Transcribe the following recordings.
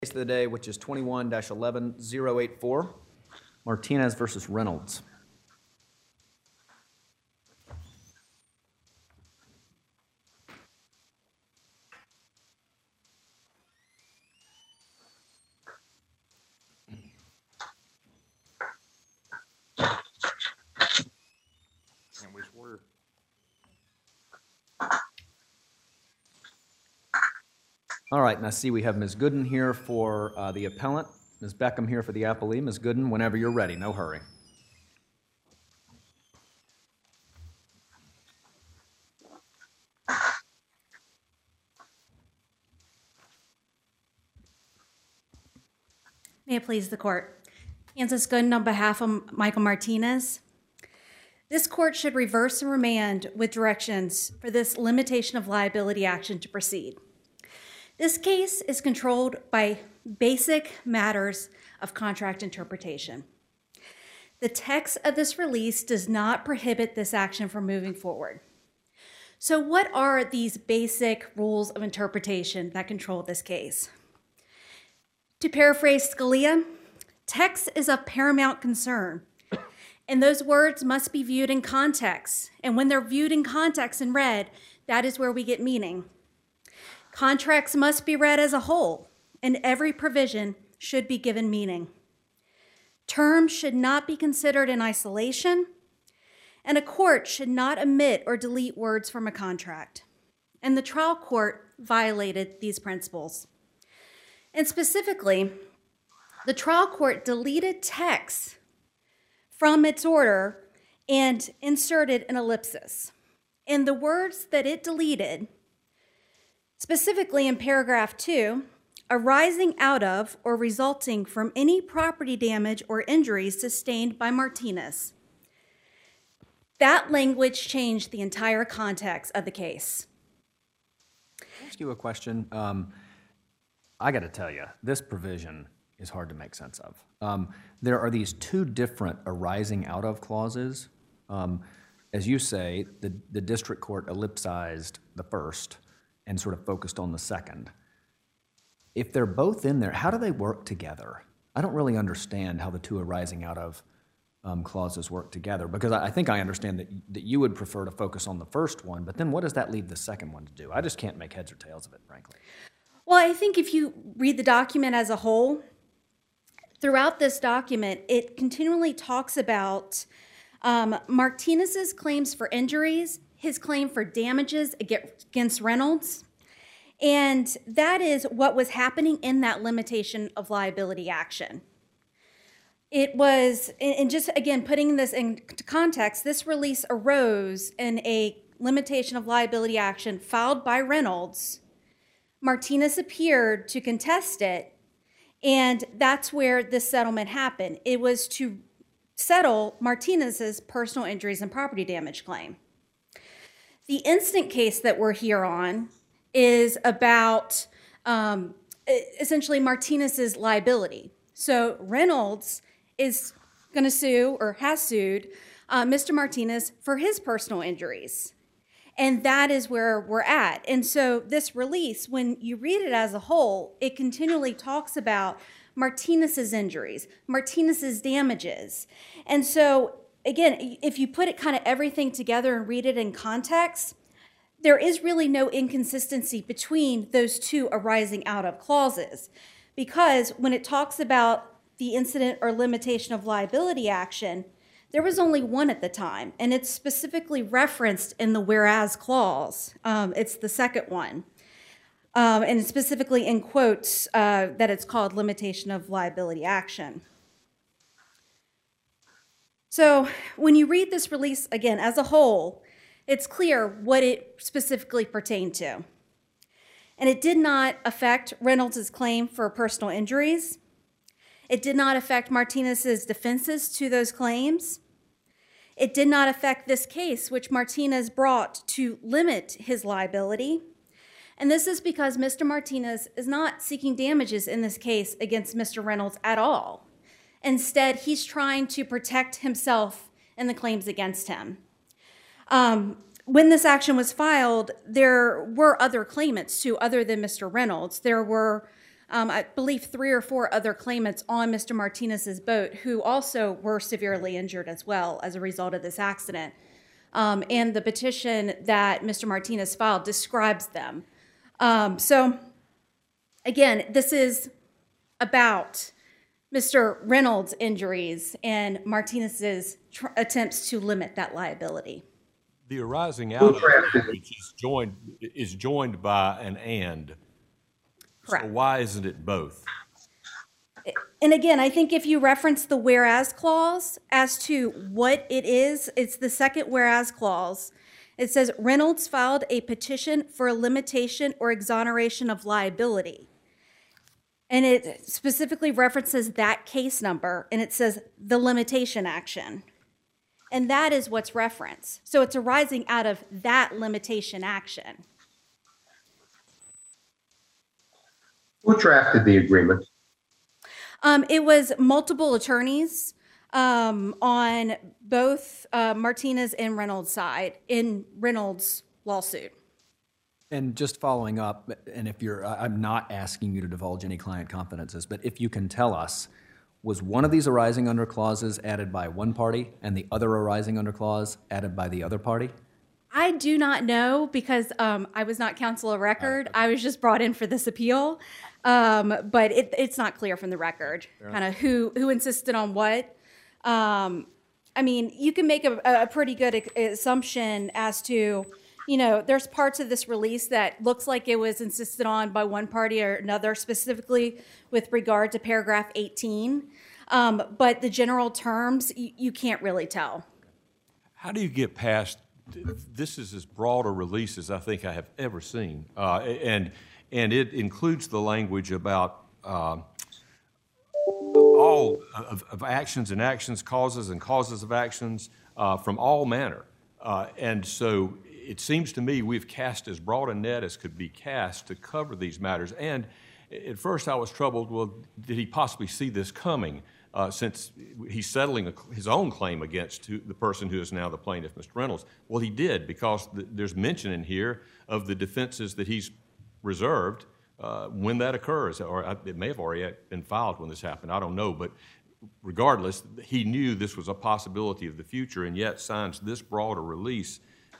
Case of the day, which is 21-11084, Martinez versus Reynolds. And we swear. All right, and I see we have Ms. Gooden here for the appellant, Ms. Beckham here for the appellee. Ms. Gooden, whenever you're ready, no hurry. May it please the court. Kansas Gooden on behalf of Michael Martinez. This court should reverse and remand with directions for this limitation of liability action to proceed. This case is controlled by basic matters of contract interpretation. The text of this release does not prohibit this action from moving forward. So what are these basic rules of interpretation that control this case? To paraphrase Scalia, text is of paramount concern, and those words must be viewed in context. And when they're viewed in context and read, that is where we get meaning. Contracts must be read as a whole, and every provision should be given meaning. Terms should not be considered in isolation, and a court should not omit or delete words from a contract. And the trial court violated these principles. And specifically, the trial court deleted text from its order and inserted an ellipsis. And the words that it deleted, specifically in paragraph 2, arising out of or resulting from any property damage or injuries sustained by Martinez. That language changed the entire context of the case. Can I ask you a question? I got to tell you, this provision is hard to make sense of. There are these two different arising out of clauses. As you say, the district court ellipsized the first and sort of focused on the second. If they're both in there, how do they work together? I don't really understand how the two arising out of clauses work together, because I think I understand that you would prefer to focus on the first one, but then what does that leave the second one to do? I just can't make heads or tails of it, frankly. Well, I think if you read the document as a whole, throughout this document, it continually talks about Martinez's claims for injuries, his claim for damages against Reynolds, and that is what was happening in that limitation of liability action. It was, and just again, putting this into context, this release arose in a limitation of liability action filed by Reynolds. Martinez appeared to contest it, and that's where this settlement happened. It was to settle Martinez's personal injuries and property damage claim. The instant case that we're here on is about essentially Martinez's liability. So Reynolds is going to sue, or has sued, Mr. Martinez for his personal injuries. And that is where we're at. And so this release, when you read it as a whole, it continually talks about Martinez's injuries, Martinez's damages. And so, again, if you put it kind of everything together and read it in context, there is really no inconsistency between those two arising out of clauses. Because when it talks about the incident or limitation of liability action, there was only one at the time, and it's specifically referenced in the whereas clause. It's the second one. And specifically in quotes that it's called limitation of liability action. So when you read this release, again, as a whole, it's clear what it specifically pertained to. And it did not affect Reynolds' claim for personal injuries. It did not affect Martinez's defenses to those claims. It did not affect this case, which Martinez brought to limit his liability. And this is because Mr. Martinez is not seeking damages in this case against Mr. Reynolds at all. Instead, he's trying to protect himself and the claims against him. When this action was filed, there were other claimants too, other than Mr. Reynolds. There were I believe 3 or 4 other claimants on Mr. Martinez's boat who also were severely injured as well as a result of this accident. And the petition that Mr. Martinez filed describes them. So, again, this is about Mr. Reynolds' injuries and Martinez's attempts to limit that liability. The arising out of language is joined by an and. Correct. So why isn't it both? And again, I think if you reference the whereas clause as to what it is, it's the second whereas clause. It says Reynolds filed a petition for a limitation or exoneration of liability. And it specifically references that case number, and it says the limitation action. And that is what's referenced. So it's arising out of that limitation action. Who drafted the agreement? It was multiple attorneys on both Martinez and Reynolds' side in Reynolds' lawsuit. And just following up, and if you're, I'm not asking you to divulge any client confidences, but if you can tell us, was one of these arising under clauses added by one party and the other arising under clause added by the other party? I do not know because I was not counsel of record. I was just brought in for this appeal. But it's not clear from the record kind of who insisted on what. I mean, you can make a pretty good assumption as to, you know, there's parts of this release that looks like it was insisted on by one party or another, specifically with regard to paragraph 18. But the general terms, you can't really tell. How do you get past, this is as broad a release as I think I have ever seen. And it includes the language about all of actions and actions, causes and causes of actions from all manner. And so it seems to me we've cast as broad a net as could be cast to cover these matters. And at first I was troubled, well, did he possibly see this coming since he's settling his own claim against the person who is now the plaintiff, Mr. Reynolds? Well, he did, because there's mention in here of the defenses that he's reserved when that occurs, or it may have already been filed when this happened. I don't know, but regardless, he knew this was a possibility of the future, and yet signs this broad a release.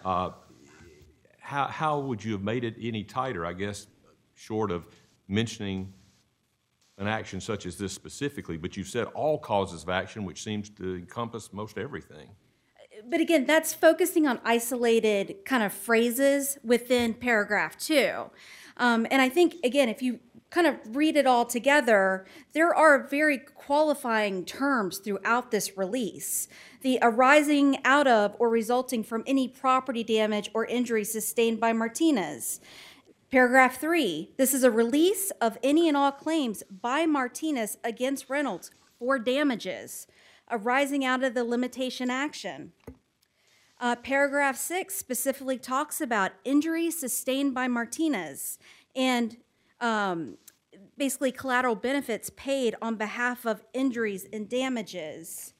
How would you have made it any tighter, I guess, short of mentioning an action such as this specifically? But you've said all causes of action, which seems to encompass most everything. But again, that's focusing on isolated kind of phrases within paragraph 2. And I think, again, if you kind of read it all together, there are very qualifying terms throughout this release. The arising out of or resulting from any property damage or injury sustained by Martinez. Paragraph 3, this is a release of any and all claims by Martinez against Reynolds for damages arising out of the limitation action. Paragraph 6 specifically talks about injuries sustained by Martinez and basically collateral benefits paid on behalf of injuries and damages.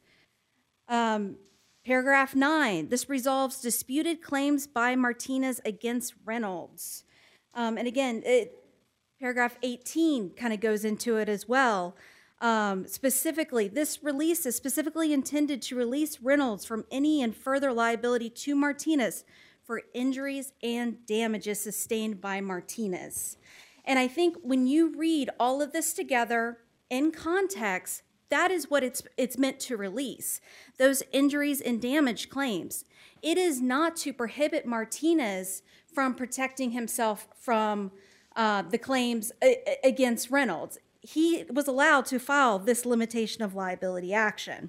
Paragraph 9, this resolves disputed claims by Martinez against Reynolds. And again, paragraph 18 kind of goes into it as well. Specifically, this release is specifically intended to release Reynolds from any and further liability to Martinez for injuries and damages sustained by Martinez. And I think when you read all of this together in context, that is what it's meant to release, those injuries and damage claims. It is not to prohibit Martinez from protecting himself from the claims against Reynolds. He was allowed to file this limitation of liability action.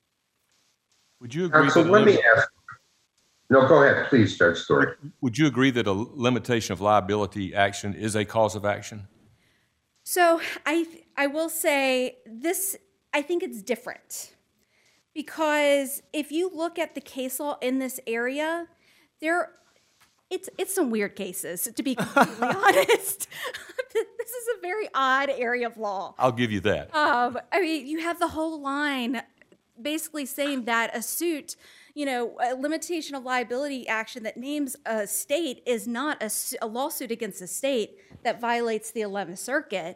Would you agree? So let me ask. No, go ahead, please, Judge Story. Would you agree that a limitation of liability action is a cause of action? So I will say this. I think it's different because if you look at the case law in this area, it's some weird cases, to be completely honest. This is a very odd area of law. I'll give you that. I mean, you have the whole line basically saying that a suit, you know, a limitation of liability action that names a state is not a lawsuit against a state that violates the 11th Circuit.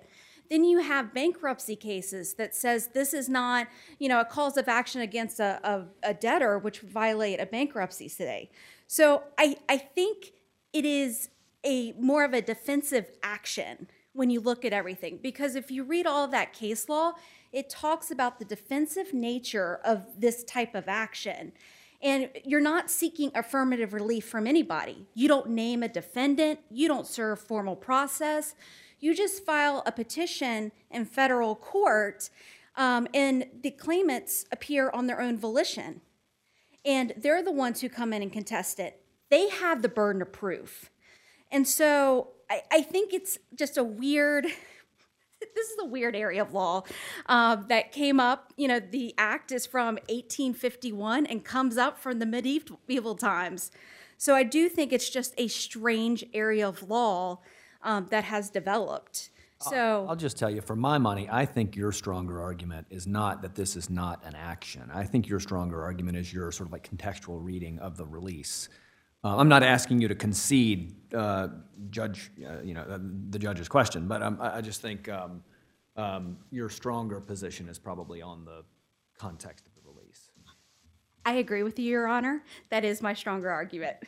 Then you have bankruptcy cases that says this is not, a cause of action against a debtor, which would violate a bankruptcy today. So I think it is a more of a defensive action when you look at everything. Because if you read all of that case law, it talks about the defensive nature of this type of action. And you're not seeking affirmative relief from anybody. You don't name a defendant. You don't serve formal process. You just file a petition in federal court, and the claimants appear on their own volition. And they're the ones who come in and contest it. They have the burden of proof. And so I think it's just a weird, this is a weird area of law that came up. The act is from 1851 and comes up from the medieval times. So I do think it's just a strange area of law that has developed. So I'll just tell you, for my money, I think your stronger argument is not that this is not an action. I think your stronger argument is your sort of like contextual reading of the release. I'm not asking you to concede, judge, the judge's question, but I just think your stronger position is probably on the context of the release. I agree with you, Your Honor. That is my stronger argument.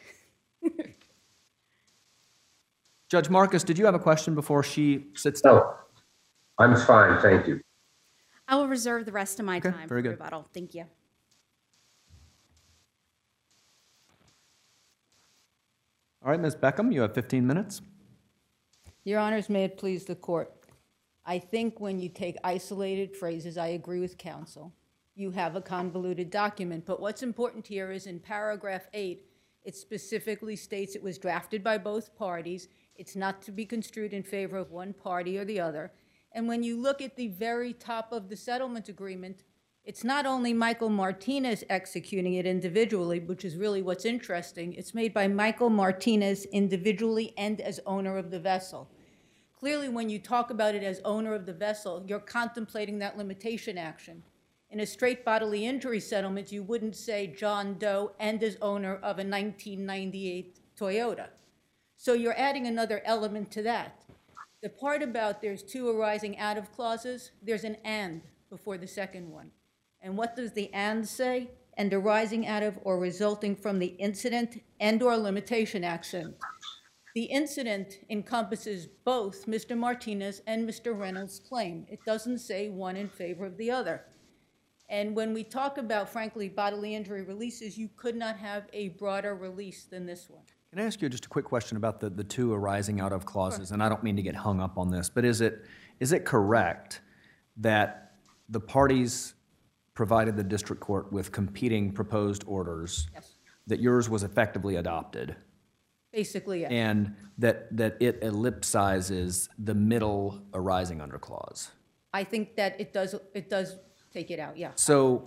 Judge Marcus, did you have a question before she sits down? No, I'm fine, thank you. I will reserve the rest of my Okay, time for very good. rebuttal. Thank you. All right, Ms. Beckham, you have 15 minutes. Your Honors, may it please the court. I think when you take isolated phrases, I agree with counsel. You have a convoluted document, but what's important here is in paragraph 8, it specifically states it was drafted by both parties. It's not to be construed in favor of one party or the other. And when you look at the very top of the settlement agreement, it's not only Michael Martinez executing it individually, which is really what's interesting. It's made by Michael Martinez individually and as owner of the vessel. Clearly, when you talk about it as owner of the vessel, you're contemplating that limitation action. In a straight bodily injury settlement, you wouldn't say John Doe and as owner of a 1998 Toyota. So you're adding another element to that. The part about there's two arising out of clauses, there's an and before the second one. And what does the and say? And arising out of or resulting from the incident and or limitation action. The incident encompasses both Mr. Martinez and Mr. Reynolds' claim. It doesn't say one in favor of the other. And when we talk about, frankly, bodily injury releases, you could not have a broader release than this one. Can I ask you just a quick question about the two arising out of clauses? And I don't mean to get hung up on this, but is it correct that the parties provided the district court with competing proposed orders? Yes. That yours was effectively adopted? Basically, yes. And that it ellipsizes the middle arising under clause? I think that it does take it out, yeah. So,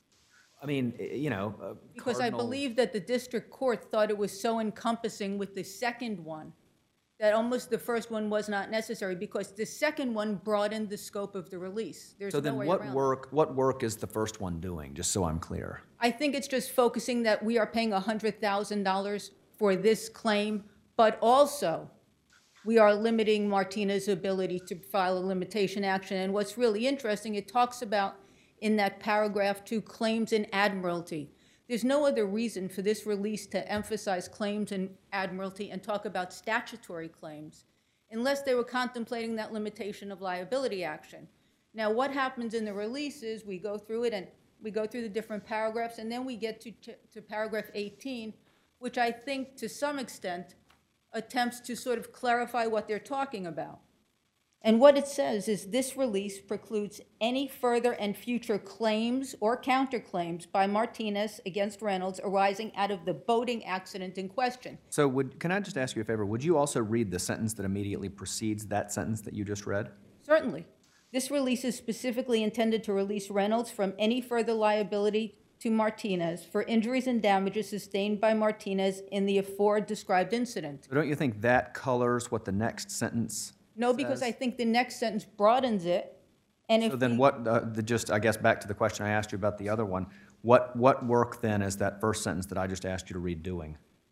I mean, Because I believe that the district court thought it was so encompassing with the second one that almost the first one was not necessary because the second one broadened the scope of the release. There's So no then way what around it. what work is the first one doing, just so I'm clear? I think it's just focusing that we are paying $100,000 for this claim, but also we are limiting Martinez's ability to file a limitation action. And what's really interesting, it talks about in that paragraph 2 claims in admiralty. There's no other reason for this release to emphasize claims in admiralty and talk about statutory claims unless they were contemplating that limitation of liability action. Now, what happens in the release is we go through it and we go through the different paragraphs and then we get to paragraph 18, which I think to some extent attempts to sort of clarify what they're talking about. And what it says is this release precludes any further and future claims or counterclaims by Martinez against Reynolds arising out of the boating accident in question. So can I just ask you a favor? Would you also read the sentence that immediately precedes that sentence that you just read? Certainly. This release is specifically intended to release Reynolds from any further liability to Martinez for injuries and damages sustained by Martinez in the aforedescribed incident. So don't you think that colors what the next sentence No, because says? I think the next sentence broadens it. And if So then we- what, I guess back to the question I asked you about the other one, what work then is that first sentence that I just asked you to read doing?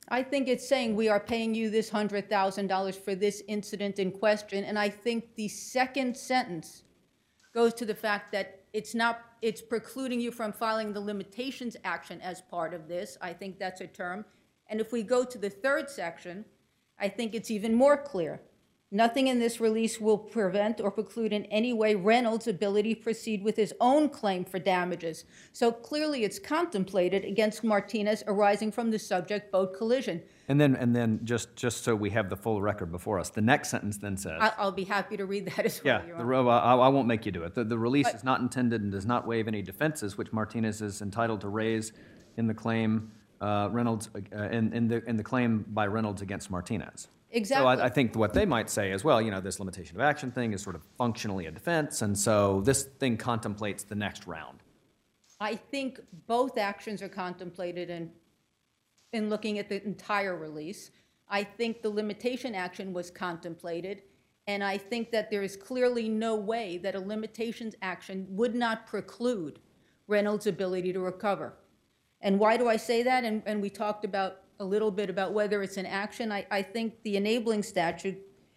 I think it's saying we are paying you this $100,000 for this incident in question, and I think the second sentence goes to the fact that it's precluding you from filing the limitations action as part of this. I think that's a term. And if we go to the third section, I think it's even more clear. Nothing in this release will prevent or preclude in any way Reynolds' ability to proceed with his own claim for damages. So clearly it's contemplated against Martinez arising from the subject boat collision. And then just so we have the full record before us, the next sentence then says, I'll be happy to read that as well, yeah, Your Honor. I won't make you do it. The release is not intended and does not waive any defenses which Martinez is entitled to raise in the claim Reynolds in the claim by Reynolds against Martinez. Exactly. So I think what they might say is, well, this limitation of action thing is sort of functionally a defense, and so this thing contemplates the next round. I think both actions are contemplated in looking at the entire release. I think the limitation action was contemplated, and I think that there is clearly no way that a limitations action would not preclude Reynolds' ability to recover. And why do I say that? And we talked about a little bit about whether it's an action. I think the enabling statute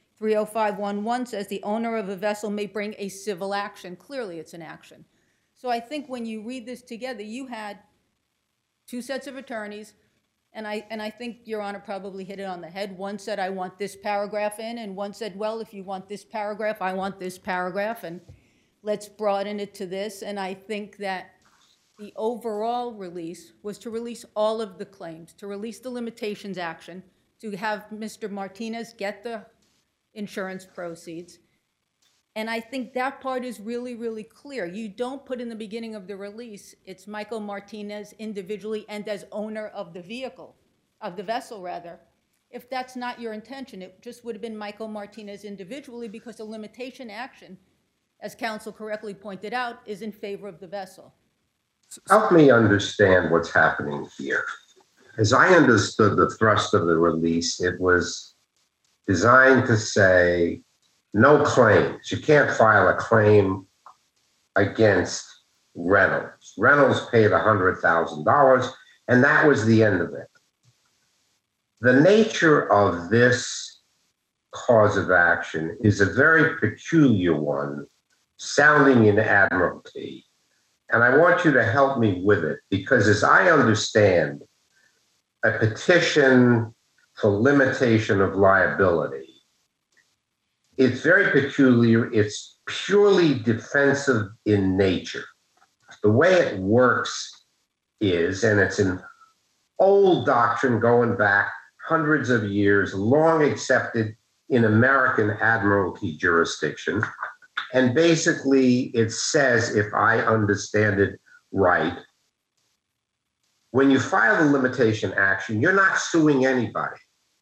30511 says the owner of a vessel may bring a civil action. Clearly it's an action. So I think when you read this together, you had two sets of attorneys, and I think Your Honor probably hit it on the head. One said, I want this paragraph in, and one said, well, if you want this paragraph, I want this paragraph, and let's broaden it to this. And I think that the overall release was to release all of the claims, to release the limitations action, to have Mr. Martinez get the insurance proceeds. And I think that part is really, really clear. You don't put in the beginning of the release, it's Michael Martinez individually and as owner of the vehicle, of the vessel rather. If that's not your intention, it just would have been Michael Martinez individually, because the limitation action, as counsel correctly pointed out, is in favor of the vessel. Help me understand what's happening here. As I understood the thrust of the release, it was designed to say no claims. You can't file a claim against Reynolds. Reynolds paid $100,000, and that was the end of it. The nature of this cause of action is a very peculiar one, sounding in admiralty. And I want you to help me with it, because as I understand, a petition for limitation of liability, it's very peculiar. It's purely defensive in nature. The way it works is, and it's an old doctrine going back hundreds of years, long accepted in American admiralty jurisdiction. And basically, it says, if I understand it right, when you file a limitation action, you're not suing anybody.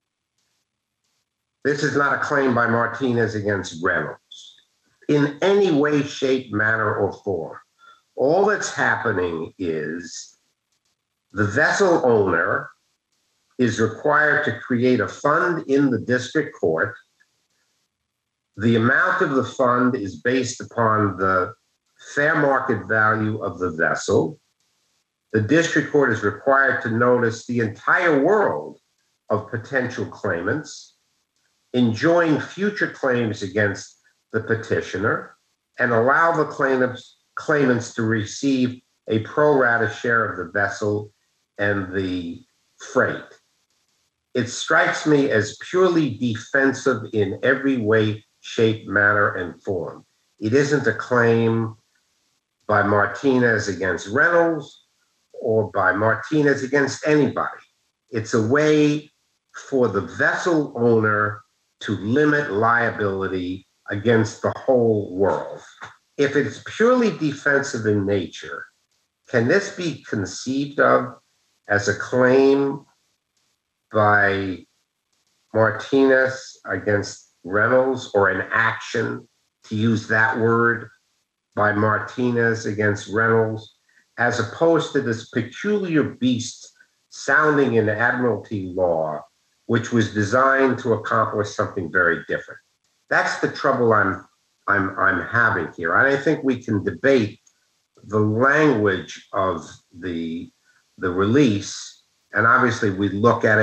This is not a claim by Martinez against Reynolds in any way, shape, manner, or form. All that's happening is the vessel owner is required to create a fund in the district court. The amount of the fund is based upon the fair market value of the vessel. The district court is required to notice the entire world of potential claimants, enjoin future claims against the petitioner, and allow the claimants to receive a pro rata share of the vessel and the freight. It strikes me as purely defensive in every way, shape, manner, and form. It isn't a claim by Martinez against Reynolds or by Martinez against anybody. It's a way for the vessel owner to limit liability against the whole world. If it's purely defensive in nature, can this be conceived of as a claim by Martinez against Reynolds, or an action, to use that word, by Martinez against Reynolds, as opposed to this peculiar beast sounding in admiralty law, which was designed to accomplish something very different? That's the trouble I'm having here. And I think we can debate the language of the release, and obviously we look at it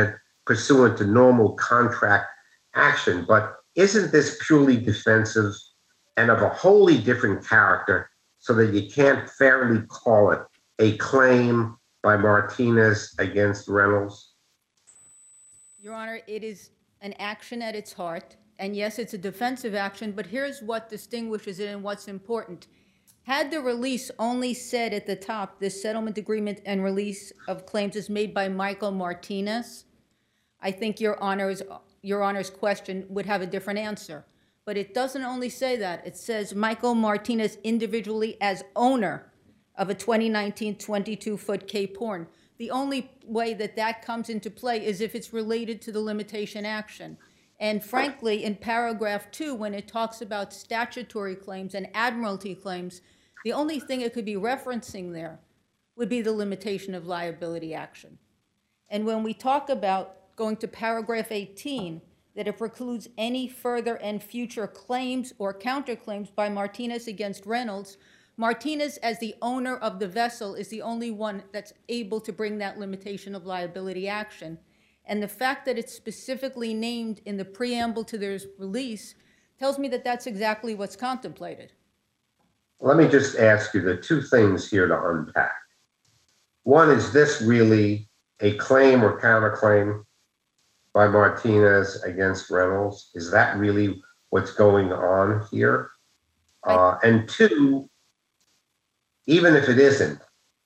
pursuant to normal contract action. But isn't this purely defensive and of a wholly different character so that you can't fairly call it a claim by Martinez against Reynolds? Your Honor, it is an action at its heart, and yes, it's a defensive action, but here's what distinguishes it and what's important. Had the release only said at the top, this settlement agreement and release of claims is made by Michael Martinez, I think Your Honor's question would have a different answer. But it doesn't only say that. It says Michael Martinez individually as owner of a 2019 22-foot Cape Horn. The only way that that comes into play is if it's related to the limitation action. And frankly, in paragraph 2, when it talks about statutory claims and admiralty claims, the only thing it could be referencing there would be the limitation of liability action. And when we talk about going to paragraph 18, that it precludes any further and future claims or counterclaims by Martinez against Reynolds, Martinez, as the owner of the vessel, is the only one that's able to bring that limitation of liability action. And the fact that it's specifically named in the preamble to their release tells me that that's exactly what's contemplated. Let me just ask you the two things here to unpack. One, is this really a claim or counterclaim by Martinez against Reynolds? Is that really what's going on here? And two, even if it isn't,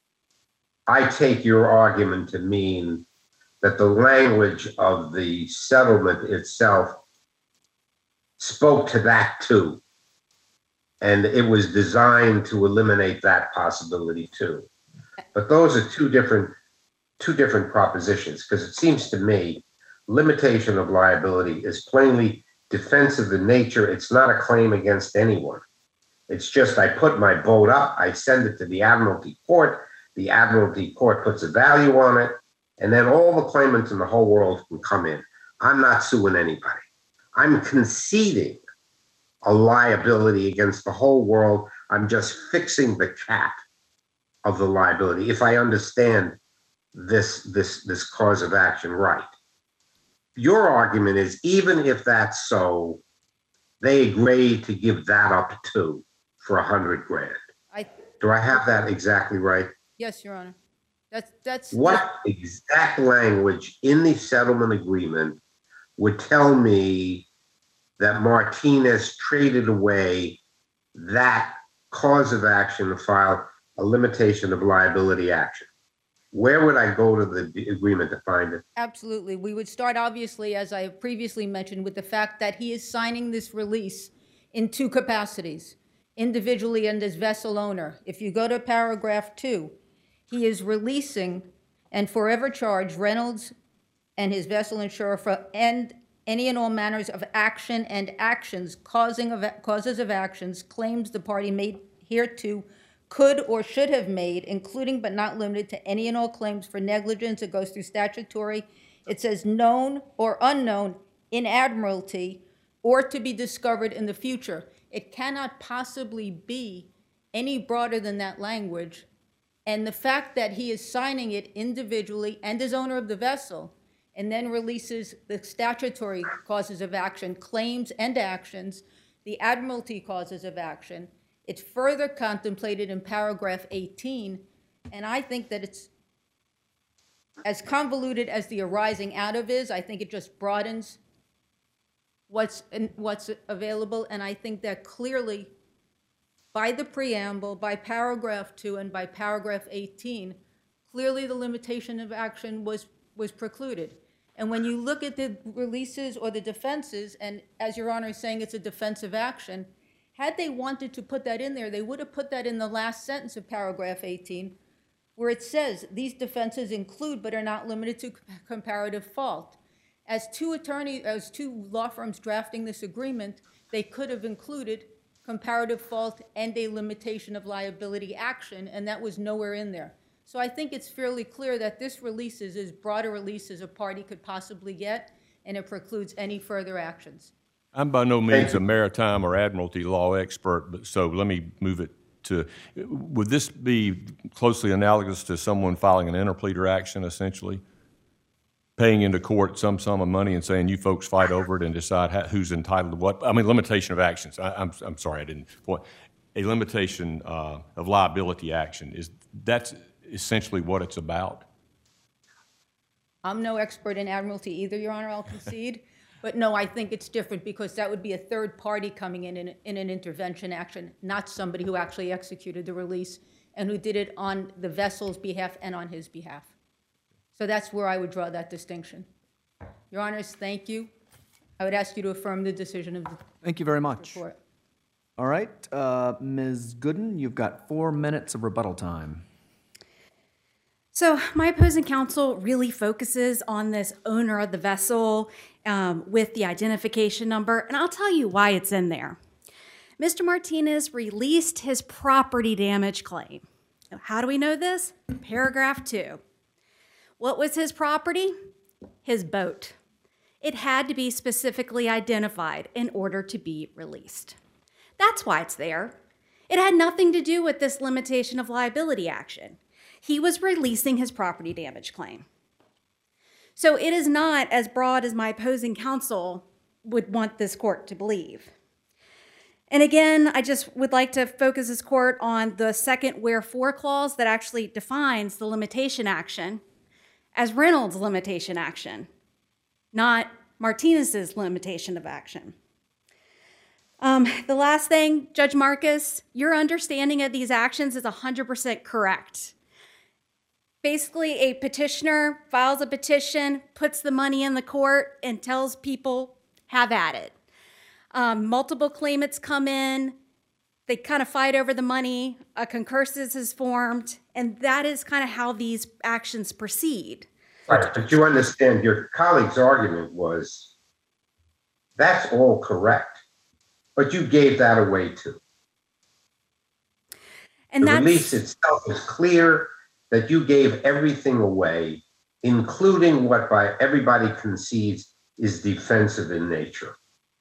I take your argument to mean that the language of the settlement itself spoke to that too. And it was designed to eliminate that possibility too. But those are two different propositions, because it seems to me limitation of liability is plainly defensive in nature. It's not a claim against anyone. It's just I put my boat up, I send it to the Admiralty Court puts a value on it, and then all the claimants in the whole world can come in. I'm not suing anybody. I'm conceding a liability against the whole world. I'm just fixing the cap of the liability, if I understand this cause of action right. Your argument is, even if that's so, they agreed to give that up too for $100,000. Do I have that exactly right? Yes, Your Honor. That's what exact language in the settlement agreement would tell me that Martinez traded away that cause of action to file a limitation of liability action? Where would I go to the agreement to find it? Absolutely. We would start, obviously, as I have previously mentioned, with the fact that he is signing this release in two capacities, individually and as vessel owner. If you go to paragraph 2, he is releasing and forever charge Reynolds and his vessel insurer for any and all manners of action and actions, causes of actions, claims the party made hereto could or should have made, including but not limited to any and all claims for negligence. It goes through statutory. It says known or unknown in admiralty or to be discovered in the future. It cannot possibly be any broader than that language. And the fact that he is signing it individually and as owner of the vessel, and then releases the statutory causes of action, claims and actions, the admiralty causes of action, it's further contemplated in paragraph 18, and I think that it's as convoluted as the arising out of is. I think it just broadens what's available, and I think that clearly by the preamble, by paragraph 2, and by paragraph 18, clearly the limitation of action was precluded. And when you look at the releases or the defenses, and as Your Honor is saying, it's a defensive action, had they wanted to put that in there, they would have put that in the last sentence of paragraph 18, where it says these defenses include but are not limited to comparative fault. As two law firms drafting this agreement, they could have included comparative fault and a limitation of liability action, and that was nowhere in there. So I think it's fairly clear that this release is as broad a release as a party could possibly get, and it precludes any further actions. I'm by no means a maritime or admiralty law expert, but so let me move it to, would this be closely analogous to someone filing an interpleader action, essentially? paying into court some sum of money and saying, you folks fight over it and decide who's entitled to what. I mean, limitation of actions. I'm sorry, I didn't point. A limitation of liability action, that's essentially what it's about. I'm no expert in admiralty either, Your Honor, I'll concede. But no, I think it's different because that would be a third party coming in an intervention action, not somebody who actually executed the release and who did it on the vessel's behalf and on his behalf. So that's where I would draw that distinction. Your Honors, thank you. I would ask you to affirm the decision of the Thank you very much. court. All right, Ms. Gooden, you've got 4 minutes of rebuttal time. So my opposing counsel really focuses on this owner of the vessel with the identification number, and I'll tell you why it's in there. Mr. Martinez released his property damage claim. Now, how do we know this? Paragraph 2. What was his property? His boat. It had to be specifically identified in order to be released. That's why it's there. It had nothing to do with this limitation of liability action. He was releasing his property damage claim. So it is not as broad as my opposing counsel would want this court to believe. And again, I just would like to focus this court on the second wherefore clause that actually defines the limitation action as Reynolds' limitation action, not Martinez's limitation of action. The last thing, Judge Marcus, your understanding of these actions is 100% correct. Basically, a petitioner files a petition, puts the money in the court, and tells people, have at it. Multiple claimants come in, they kind of fight over the money, a concursus is formed, and that is kind of how these actions proceed. Right, but you understand your colleague's argument was, that's all correct, but you gave that away too. And The release itself is clear that you gave everything away, including what by everybody concedes is defensive in nature.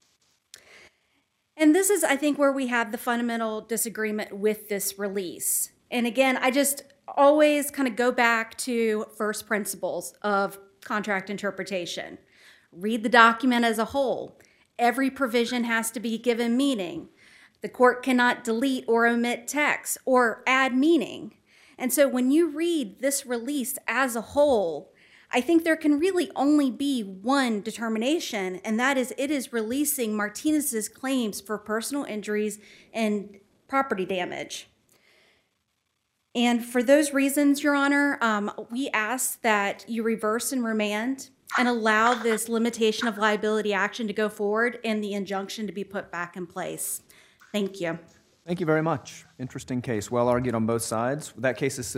And this is, I think, where we have the fundamental disagreement with this release. And again, I just always kind of go back to first principles of contract interpretation. Read the document as a whole. Every provision has to be given meaning. The court cannot delete or omit text or add meaning. And so when you read this release as a whole, I think there can really only be one determination, and that is it is releasing Martinez's claims for personal injuries and property damage. And for those reasons, Your Honor, we ask that you reverse and remand and allow this limitation of liability action to go forward and the injunction to be put back in place. Thank you. Thank you very much. Interesting case. Well argued on both sides. That case is